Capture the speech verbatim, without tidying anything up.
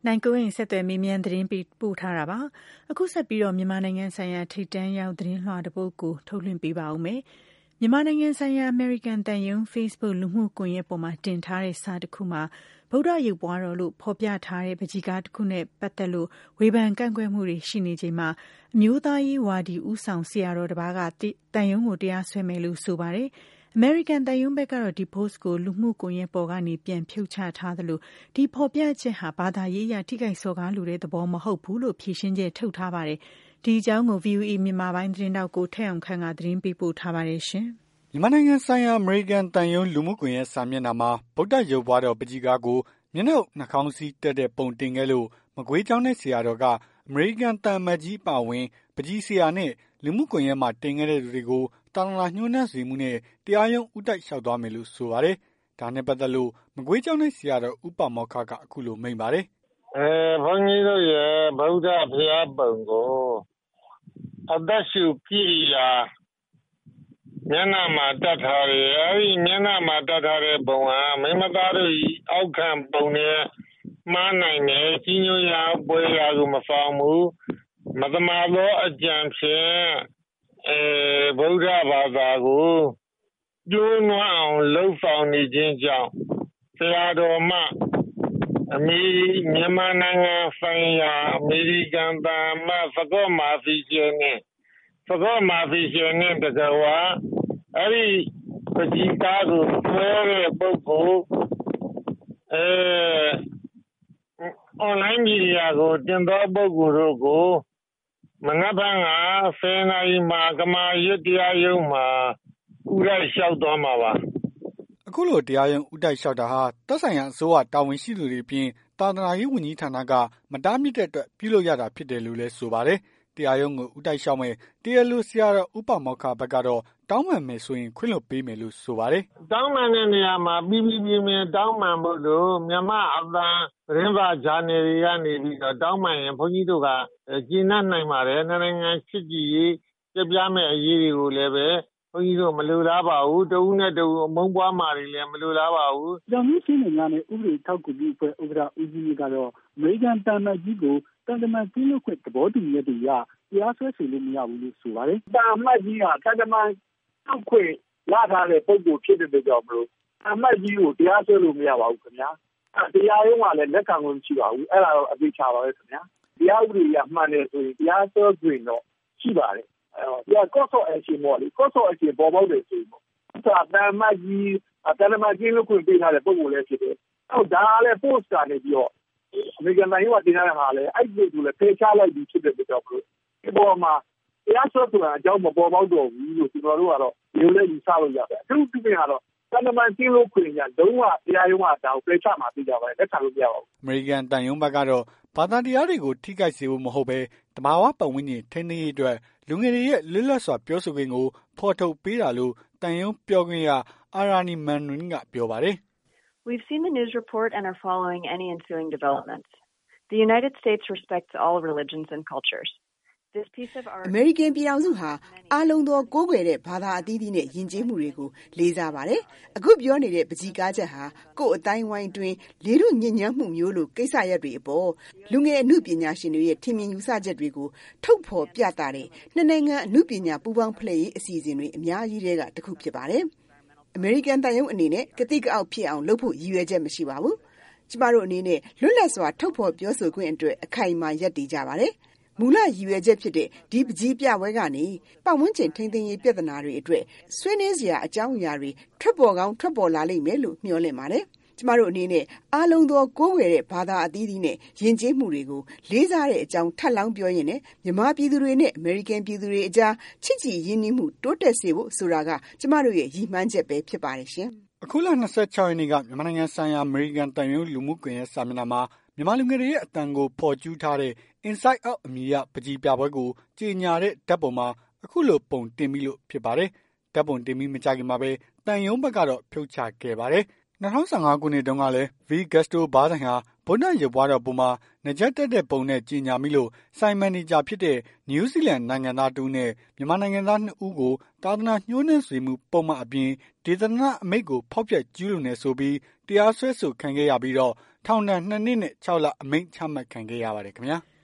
နိုင်ကိုရင်ဆက်သွယ်မေးမြန်းသတင်းပို့ထားတာပါအခုဆက်ပြီးတော့မြန်မာနိုင်ငံဆိုင်ရာထိပ်တန်းရောက်သတင်းလွှာတစ်ပုဒ်ကိုထုတ်လွှင့်ပေးပါဦးမယ်မြန်မာနိုင်ငံဆိုင်ရာ American တန်ယုံ Facebook လူမှုကွန်ရက်ပေါ်မှာတင်ထားတဲ့စာတစ်ခုမှာဗုဒ္ဓရုပ်ပွားတော်လို့ဖော်ပြထားတဲ့ပကြီးကားတစ်ခုနဲ့ပတ်သက်လို့ဝေဖန်ကန့်ကွက်မှုတွေရှိနေချိန်မှာအမျိုးသားရေးဝါဒီဦးဆောင်ဆရာတော်တစ်ပါးကတန်ယုံကိုတရားစွဲမယ်လို့ဆိုပါတယ်American တန်ယုံဘက်ကတော့ဒီ post ကိုလူမှုကွန်ရက်ပေါ်ကနေပြန်ဖြုတ်ချထားသလိုဒီဖော်ပြချက်ဟာဘာသာရေးအရထိခိုက်စော်ကားလိုတဲ့သဘောမဟုတ်ဘူးလို့ဖြေရှင်းချက်ထုတ်ထားပါတယ်ဒီအကြောင်းကို ဗွီအိုအေ မြန်မာပိုင်းသတင်းတောက်ကိုထက်အောင်ခန့်ကသတင်းပေးပို့ထားပါတယ်ရှင်မြန်မာနိုင်ငံဆိုင်ရာ American တန်ယုံလူမှုကွန်ရက်စာမျက်နှာမှာဗုဒ္ဓရုပ်ပွားတော်ပကြီးကားကိုမျက်နှာနှာခေါင်းစည်းတက်တဲ့ပုံတင်ခဲ့လို့မကွေးကျောင်းတဲ့ဆရာတော်ကအမေရိကန်တန်မတ်ကြီးပါဝင်ပကြီးဆရာနဲ့လူမှုကွန်ရက်မှာတင်ခဲ့တဲ့သူတွေကိုတာနာညှိုးနှံ့စေမှုနဲ့တရားရုံးဥတိုက်လျှောက်သွားမယ်လို့ဆိုပါတယ်။ဒါနဲ့ပတ်သက်လို့မကွေးကျောင်းတဲ့ဆရာတော်ဥပမောက္ခကအခုလိုမိန့်ပါတယ်။အဲဘုန်းကြီးတို့ရဲ့ဗုဒ္ဓဘုရားပုံကိုအသက်ရှုကိရိယာမျက်နှာမှာတတ်ထားတယ်။အဲဒီမျက်နှာမှာတတ်ထားတဲ့ပုံကမိမသားတို့ဤအောက်ခံပုံနဲ့မှားနိုင်တယ်။ကြီးညိုရာပွဲရာကိုမဆောင်ဘူး။မသမာသောအကြံဖြင့်အဲဗုဒ္ဓဘာသာကိုကျိုးနွမ်းအောင်လှုပ်ဆောင်နေခြင်းကြောင့်ဆရာတော်မှအမေမြန်မာနိုင်ငံဆိုင်ရာအမေရိကန်တန်မတ်စကောမာဖီရှင်နဲ့စကောမာဖီရှင်နဲ့တကဝါအဲ့ဒီပကြီးကားကိုဆွဲတဲ့ပုဂ္ဂိုလ်အဲ online မီဒီယာကိုတင်သောပုဂ္ဂိုလ်တို့ကိုမနက်ဖြန်ကဆယ်နာရီမှာကမာရွတ်တရားရုံးမှာဥတိုက်လျှောက်သွားမှာပါအခုလိုတရားရုံးဥတိုက်လျှောက်တာဟာသက်ဆိုင်ရာအစိုးရတာဝန်ရှိသူတွေပြင်သာသနာရေးဝန်ကြီးဌာနကမတားမြစ်တဲ့အတွက်ပြုလုပ်ရတာဖြစ်တယ်လို့လည်းဆိုပါတယ်တရားရုံးကိုဥတိုက်လျှောက်မဲ့တရားလိုဆရာတော်ဥပမောက္ခဘက်ကတော့တောင်းပန်မယ်ဆိုရင်ခွင့်လွှတ်ပေးမယ်လို့ဆိုပါတယ်တောင်းပန်တဲ့နေရာမှာပြီးပြီးပြင်းပြင်းတောင်းပန်ဖို့လို့မြန်မာအသံသတင်းစာဂျာနယ်တွေကနေပြီးတော့တောင်းပန်ရင်ဘုန်းကြီးတို့ကကျင့်နိုင်ပါတယ်နိုင်ငံချစ်ကြည်ရေးပြပြမဲ့အရေးတွေကိုလည်းပဲဘုန်းကြီးတို့မလိုလားပါဘူးတဦးနဲ့တဦးအမုန်းပွားမာတွေလည်းမလိုလားပါဘူး။ကြောင်ကြီးချင်းတွေများနဲ့ဥပဒေထောက်ကူပြုအဖွဲ့ဥက္ကဋ္ဌဦးကြီးကတော့အမေရိကန်တန်မတ်ကြီးကိုတန်တမန်ကျင်းလို့ခွင့်သဘောတူညီတဲ့ရာတရားစွဲဆိုလို့မရဘူးလို့ဆိုပါတယ်။တန်မတ်ကြီးကတန်တမန်ထောက်ခွင့်ရထားတဲ့ပုံကိုဖြစ်တဲ့ကြောင့်မလို့တန်မတ်ကြီးကိုတရားစွဲလို့မရပါဘူးခင်ဗျာ။အဲတရားရုံးကလည်းလက်ခံလို့မရှိပါဘူး။အဲ့ဒါတော့အသေးချပါပဲခင်ဗျာ။တရားဥပဒေကမှန်တယ်ဆိုရင်တရားစွဲခွင့်တော့ရှိပါတယ်။အဲ cost of action ပေါ့လေ cost of action ပေါ်ပေါက်တယ်ဆိုရင်ပေါ့ဒါတန်မတ်ကြီးတန်တမန်ကျင်းလို့ခွင့်ပေးထားတဲ့ပုံကိုလည်းဖြစ်တယ်ဟုတ်ဒါလည်း post ကနေပြီးတော့အမေရိကန်နိုင်ငံကတင်ထားတဲ့ဟာလည်းအဲ့ဒီလိုလည်းဖေးချလိုက်ပြီးဖြစ်တဲ့ကြောင့်မလို့ဒီပေါ်မှာတရားစွဲဆိုတာအကြောင်းမပေါ်ပေါက်တော့ဘူးလို့ကျွန်တော်တို့ကတော့ဒီလိုလေးစလို့ရတယ်အထူးသဖြင့်ကတော့တန်တမန်ကျင်းလို့ခွင့်ရလုံးဝတရားရုံးကဒါကိုဖေးချမှာသိကြပါတယ်လက်ခံလို့မရပါဘူးအမေရိကန်တန်ယုံဘက်ကတော့ဘာသာတရားတွေကိုထိခိုက်စေဖို့မဟုတ်ဘဲတဘာဝပတ်ဝန်းကျင်ထိန်းသိမ်းရေးအတွက်လူငယ်တွေရဲ့လွတ်လပ်စွာပြောဆိုခွင့်ကိုဖော်ထုတ်ပေးတာလို့တန်ယုံပြောခွင့်ရအာရာနီမန်နွင်ကပြောပါတယ် We've seen the news report and are following any ensuing developments. The United States respects all religions and cultures. This piece of art American ပြည်ထောင်စုဟာအားလုံးသောကိုးကွယ်တဲ့ဘာသာအသီးသီးနဲ့ယဉ်ကျေးမှုတွေကိုလေးစားပါတယ်။အခုပြောနေတဲ့ပကြီးကားချက်ဟာကိုယ်အတိုင်းဝိုင်းတွင်လေတို့ညဉ့်ညမ်းမှုမျိုးလိုကိစ္စရပ်တွေအပေါ်လူငယ်အမှုပညာရှင်တွေရဲ့ထင်မြင်ယူဆချက်တွေကိုထုတ်ဖော်ပြသတဲ့နှစ်နိုင်ငံအမှုပညာပူးပေါင်းဖလှယ်ရေးအစီအစဉ်တွေအများကြီးတဲကတစ်ခုဖြစ်ပါတယ်။ American တန်ယုံအနေနဲ့ကတိကအောက်ဖြစ်အောင်လုပ်ဖို့ရည်ရွယ်ချက်မရှိပါဘူး။ကျမတို့အနေနဲ့လွတ်လပ်စွာထုတ်ဖော်ပြောဆိုခွင့်အတွက်အခိုင်အမာရပ်တည်ကြပါတယ်။မူလရည်ရွယ်ချက်ဖြစ်တဲ့ဒီပကြီးပြပွဲကနေပတ်ဝန်းကျင်ထိန်းသိမ်းရေးပြဿနာတွေအတွက်ဆွေးနွေးစရာအကြောင်းအရာတွေထွက်ပေါ်ကောင်းထွက်ပေါ်လာလိမ့်မယ်လို့မျှော်လင့်ပါတယ်။ကျမတို့အနေနဲ့အားလုံးသောကိုးကွယ်တဲ့ဘာသာအသီးသီးနဲ့ယဉ်ကျေးမှုတွေကိုလေးစားတဲ့အကြောင်းထပ်လောင်းပြောရင်းနဲ့မြန်မာပြည်သူတွေနဲ့အမေရိကန်ပြည်သူတွေအကြားချစ်ကြည်ရင်းနှီးမှုတိုးတက်စေဖို့ဆိုတာကကျမတို့ရဲ့ရည်မှန်းချက်ပဲဖြစ်ပါတယ်ရှင်။အခုလ၂၆ရက်နေ့ကမြန်မာနိုင်ငံဆိုင်ရာအမေရိကန်တန်ယုံလူမှုကွန်ရက်စာမျက်နှာမှာမြန်မာလူငယ်တွေရဲ့အတန်ကိုဖော်ကျူးထားတဲ့ Inside Out အမည်ရပကြီးပြပွဲကိုကြေညာတဲ့ဓာတ်ပုံမှာအခုလိုပုံတင်ပြီးလို့ဖြစ်ပါတယ်။ဓာတ်ပုံတင်ပြီးမကြခင်မှာပဲတန်ယုံဘက်ကတော့ဖြုတ်ချခဲ့ပါတယ်။၂၀၁၅ခုနှစ်တုန်းကလည်းV Gusto ဘားဆိုင်ဟာဗုဒ္ဓရုပ်ပွားတော်ပုံမှာနကြက်တက်တဲ့ပုံနဲ့ကြေညာမိလို့ဆိုင်မန်နေဂျာဖြစ်တဲ့နယူးဇီလန်နိုင်ငံသားတူနဲ့မြန်မာနိုင်ငံသားနှစ်ဦးကိုသာသနာညှိုးနှင်းဆွေမှုပုံမှန်အပြင်ဒေသနာအမိန့်ကိုဖောက်ဖျက်ကျူးလွန်နေဆိုပြီးတရားစွဲဆိုခံခဲ့ရပြီးတော့ထောင်ဒဏ်နှစ်နှစ်နဲ့၆လအမိန့်ချမှတ်ခံခဲ့ရပါတယ်ခင်ဗျာ။